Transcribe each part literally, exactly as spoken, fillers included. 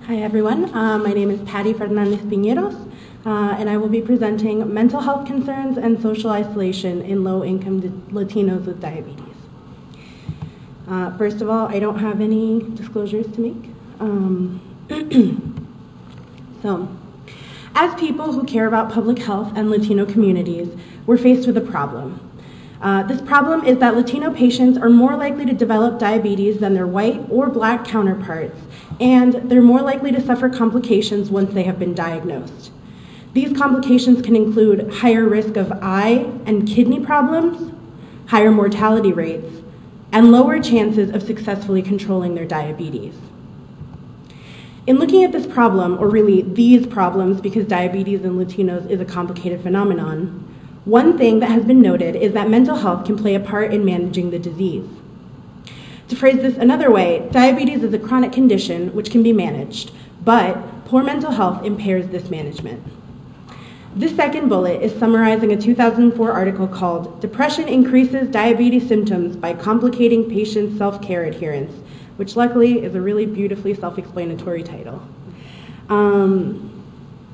Hi everyone, uh, my name is Patty Fernandez Piñeros, uh, and I will be presenting mental health concerns and social isolation in low-income Latinos with diabetes. Uh, first of all, I don't have any disclosures to make. Um, so, as people who care about public health and Latino communities, we're faced with a problem. Uh, this problem is that Latino patients are more likely to develop diabetes than their white or black counterparts, and they're more likely to suffer complications once they have been diagnosed. These complications can include higher risk of eye and kidney problems, higher mortality rates, and lower chances of successfully controlling their diabetes. In looking at this problem, or really these problems, because diabetes in Latinos is a complicated phenomenon, one thing that has been noted is that mental health can play a part in managing the disease. To phrase this another way, diabetes is a chronic condition which can be managed, but poor mental health impairs this management. This second bullet is summarizing a two thousand four article called "Depression Increases Diabetes Symptoms by Complicating Patient Self-Care Adherence," which luckily is a really beautifully self-explanatory title. Um,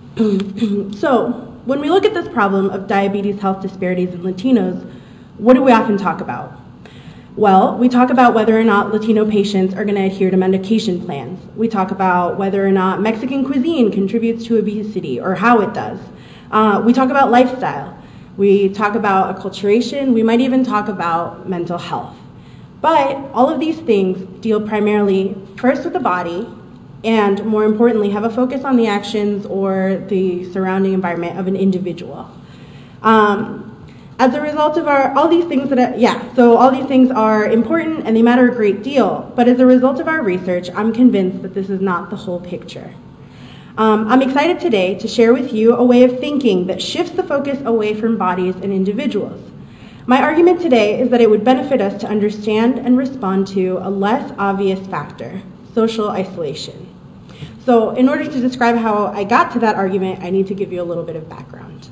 so, when we look at this problem of diabetes health disparities in Latinos, what do we often talk about? Well, we talk about whether or not Latino patients are going to adhere to medication plans. We talk about whether or not Mexican cuisine contributes to obesity or how it does. Uh, we talk about lifestyle. We talk about acculturation. We might even talk about mental health. But all of these things deal primarily first with the body, and more importantly, have a focus on the actions or the surrounding environment of an individual. Um, as a result of our, all these things that, are, yeah, so all these things are important and they matter a great deal, but as a result of our research, I'm convinced that this is not the whole picture. Um, I'm excited today to share with you a way of thinking that shifts the focus away from bodies and individuals. My argument today is that it would benefit us to understand and respond to a less obvious factor: social isolation. So in order to describe how I got to that argument, I need to give you a little bit of background.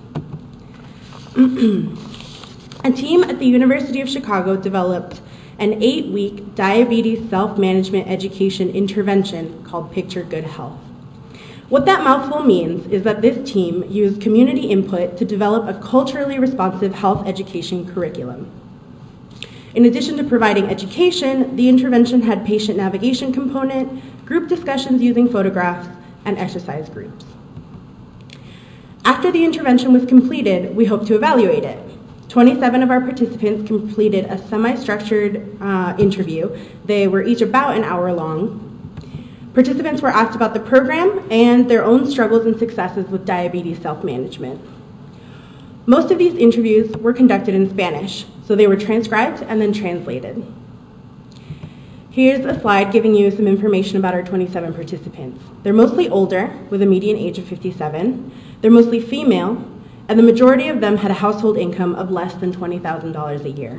A team at the University of Chicago developed an eight-week diabetes self-management education intervention called Picture Good Health. What that mouthful means is that this team used community input to develop a culturally responsive health education curriculum. In addition to providing education, the intervention had patient navigation component, group discussions using photographs, and exercise groups. After the intervention was completed, we hope to evaluate it. twenty-seven of our participants completed a semi-structured uh, interview. They were each about an hour long. Participants were asked about the program and their own struggles and successes with diabetes self-management. Most of these interviews were conducted in Spanish, so they were transcribed and then translated. Here's a slide giving you some information about our twenty-seven participants. They're mostly older, with a median age of fifty-seven. They're mostly female, and the majority of them had a household income of less than twenty thousand dollars a year.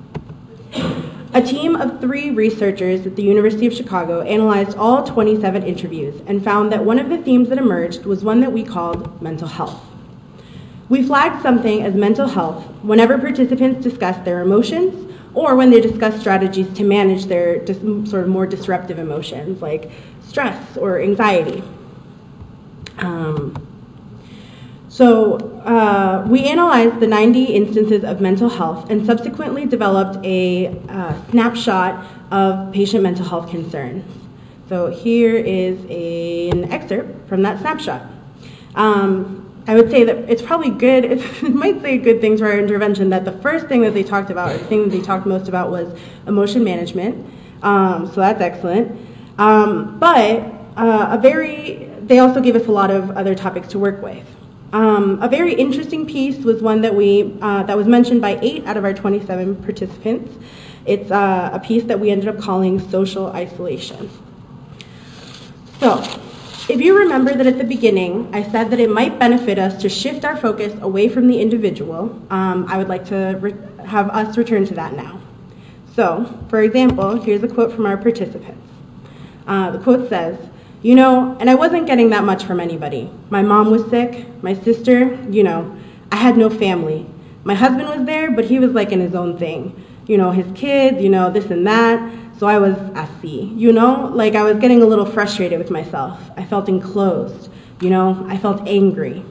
A team of three researchers at the University of Chicago analyzed all twenty-seven interviews and found that one of the themes that emerged was one that we called mental health. We flagged something as mental health whenever participants discussed their emotions or when they discussed strategies to manage their dis- sort of more disruptive emotions like stress or anxiety. Um, So uh, we analyzed the ninety instances of mental health and subsequently developed a uh, snapshot of patient mental health concerns. So here is a, an excerpt from that snapshot. Um, I would say that it's probably good, it might say good things for our intervention, that the first thing that they talked about, or the thing that they talked most about, was emotion management. Um, so that's excellent. Um, but uh, a very, they also gave us a lot of other topics to work with. Um, a very interesting piece was one that we uh, that was mentioned by eight out of our twenty-seven participants. It's uh, a piece that we ended up calling social isolation. So, if you remember that at the beginning, I said that it might benefit us to shift our focus away from the individual, um, I would like to re- have us return to that now. So, for example, here's a quote from our participants. Uh, the quote says, "You know, and I wasn't getting that much from anybody. My mom was sick, my sister, you know, I had no family. My husband was there, but he was like in his own thing. You know, his kids, you know, this and that. So I was S C, you know? Like I was getting a little frustrated with myself. I felt enclosed, you know? I felt angry.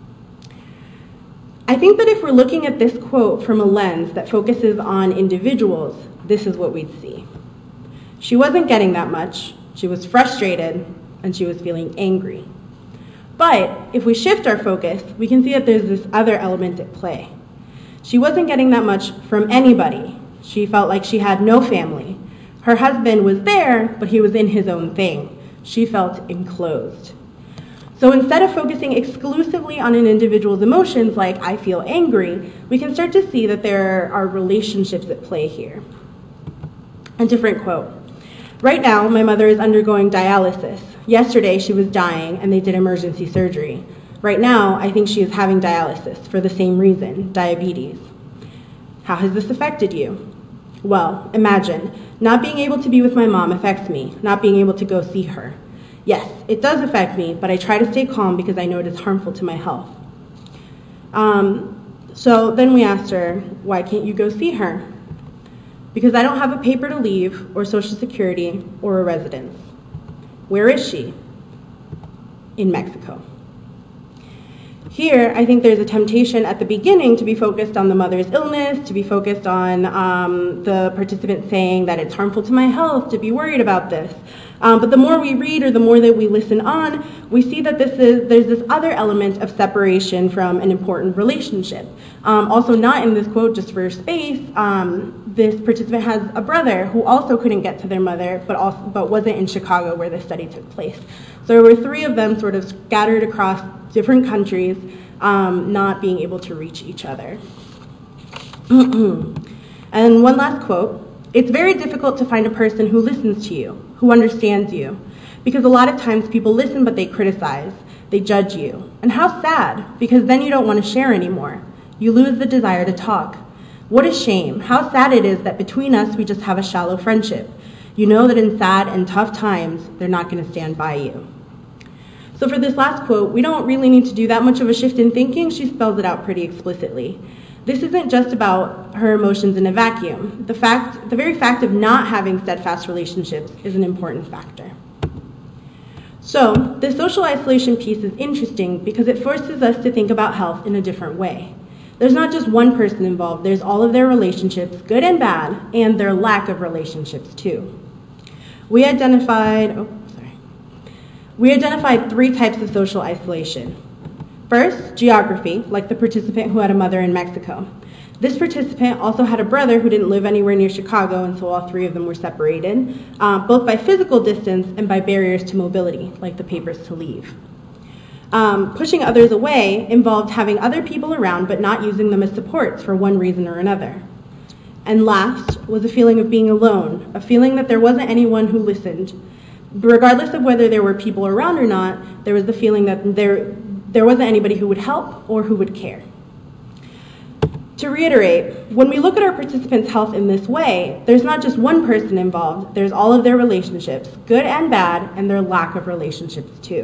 I think that if we're looking at this quote from a lens that focuses on individuals, this is what we'd see. She wasn't getting that much, she was frustrated, and she was feeling angry. But if we shift our focus, we can see that there's this other element at play. She wasn't getting that much from anybody. She felt like she had no family. Her husband was there, but he was in his own thing. She felt enclosed. So instead of focusing exclusively on an individual's emotions, like I feel angry, we can start to see that there are relationships at play here. A different quote. Right now, my mother is undergoing dialysis. Yesterday, she was dying and they did emergency surgery. Right now, I think she is having dialysis for the same reason, diabetes. How has this affected you? Well, imagine, not being able to be with my mom affects me, not being able to go see her. Yes, it does affect me, but I try to stay calm because I know it is harmful to my health. Um, so then we asked her, why can't you go see her? Because I don't have a paper to leave, or Social Security, or a residence. Where is she? In Mexico. Here, I think there's a temptation at the beginning to be focused on the mother's illness, to be focused on um, the participant saying that it's harmful to my health, to be worried about this. Um, but the more we read or the more that we listen on, we see that this is there's this other element of separation from an important relationship. Um, also not in this quote, just for space, um, this participant has a brother who also couldn't get to their mother, but also but wasn't in Chicago where the study took place. So there were three of them sort of scattered across different countries, um, not being able to reach each other. And one last quote. It's very difficult to find a person who listens to you, who understands you, because a lot of times people listen but they criticize, they judge you. And how sad, because then you don't want to share anymore. You lose the desire to talk. What a shame, how sad it is that between us we just have a shallow friendship. You know that in sad and tough times, they're not going to stand by you. So for this last quote, we don't really need to do that much of a shift in thinking. She spells it out pretty explicitly. This isn't just about her emotions in a vacuum. The fact, the very fact of not having steadfast relationships is an important factor. So the social isolation piece is interesting because it forces us to think about health in a different way. There's not just one person involved, there's all of their relationships, good and bad, and their lack of relationships too. We identified, oh, sorry. We identified three types of social isolation. First, geography, like the participant who had a mother in Mexico. This participant also had a brother who didn't live anywhere near Chicago, and so all three of them were separated, uh, both by physical distance and by barriers to mobility, like the papers to leave. Um, pushing others away involved having other people around but not using them as supports for one reason or another. And last was a feeling of being alone, a feeling that there wasn't anyone who listened. Regardless of whether there were people around or not, there was the feeling that there There wasn't anybody who would help or who would care. To reiterate, when we look at our participants' health in this way, there's not just one person involved, there's all of their relationships, good and bad, and their lack of relationships too.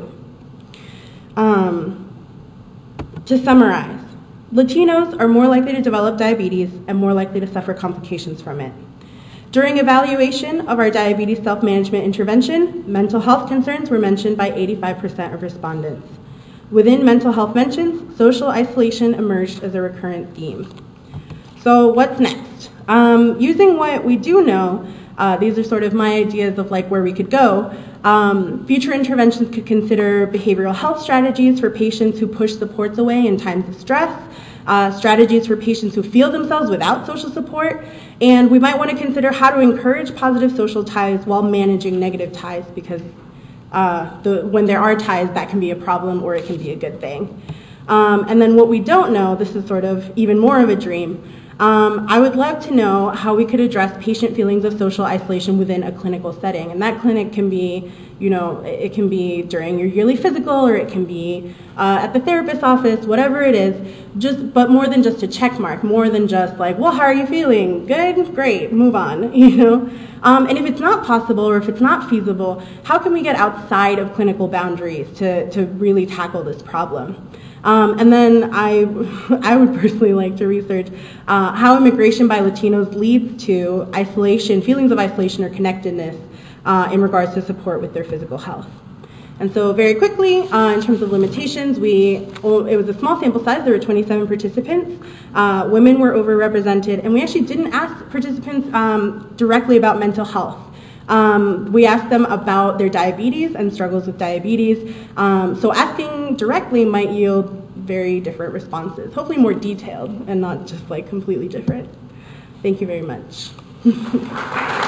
Um, to summarize, Latinos are more likely to develop diabetes and more likely to suffer complications from it. During evaluation of our diabetes self-management intervention, mental health concerns were mentioned by eighty-five percent of respondents. Within mental health mentions, social isolation emerged as a recurrent theme. So what's next? Um, using what we do know, uh, these are sort of my ideas of like where we could go. Um, future interventions could consider behavioral health strategies for patients who push supports away in times of stress, uh, strategies for patients who feel themselves without social support, and we might want to consider how to encourage positive social ties while managing negative ties, because Uh, the, when there are ties, that can be a problem or it can be a good thing. Um, and then what we don't know, this is sort of even more of a dream, um, I would love to know how we could address patient feelings of social isolation within a clinical setting. And that clinic can be, you know, it can be during your yearly physical, or it can be uh, at the therapist's office, whatever it is, just, but more than just a check mark, more than just like, well, how are you feeling? Good? Great, move on, you know? Um, and if it's not possible or if it's not feasible, how can we get outside of clinical boundaries to, to really tackle this problem? Um, and then I, I would personally like to research uh, how immigration by Latinos leads to isolation, feelings of isolation or connectedness uh, in regards to support with their physical health. And so very quickly, uh, in terms of limitations, we, it was a small sample size, there were twenty-seven participants. Uh, women were overrepresented, and we actually didn't ask participants um, directly about mental health. Um, we asked them about their diabetes and struggles with diabetes. Um, so asking directly might yield very different responses, hopefully more detailed and not just like completely different. Thank you very much.